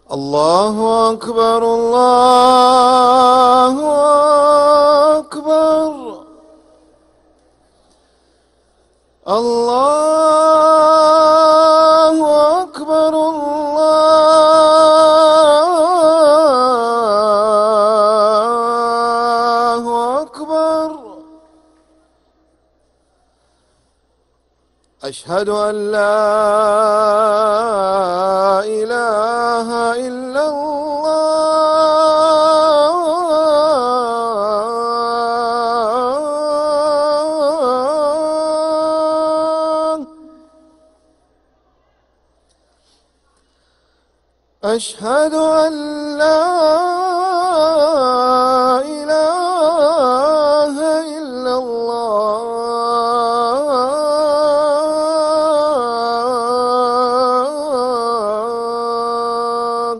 الله أكبر الله أكبر الله أكبر الله أكبر. أشهد أن لا إله إلا الله. أشهد أن لا إله إلا الله.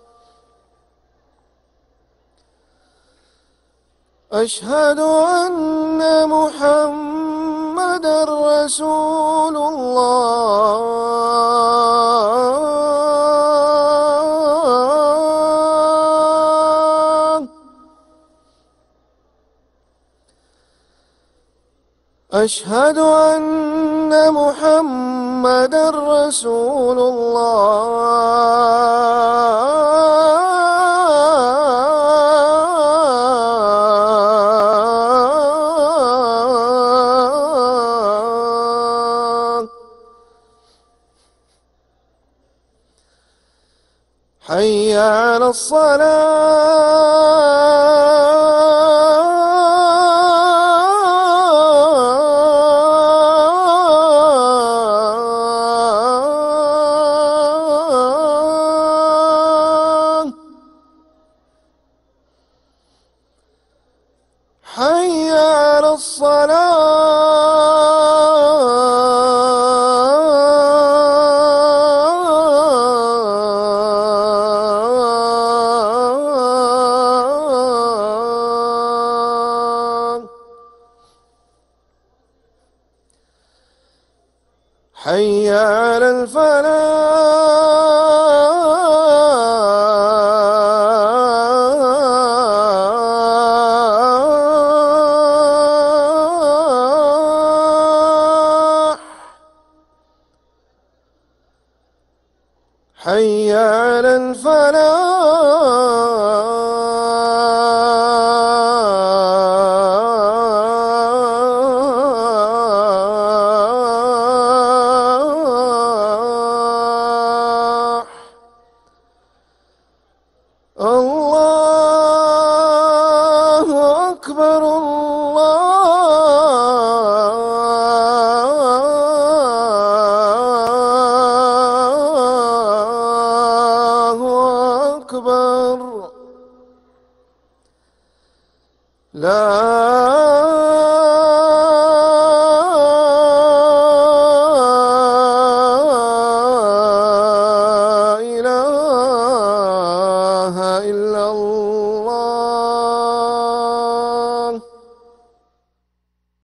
أشهد أن محمدًا رسول الله. أشهد أن محمدًا رسول الله. حي على الصلاة. حي على الصلاة. حي على الفلاح. حي على الفلاح. الله أكبر الله أكبر. لا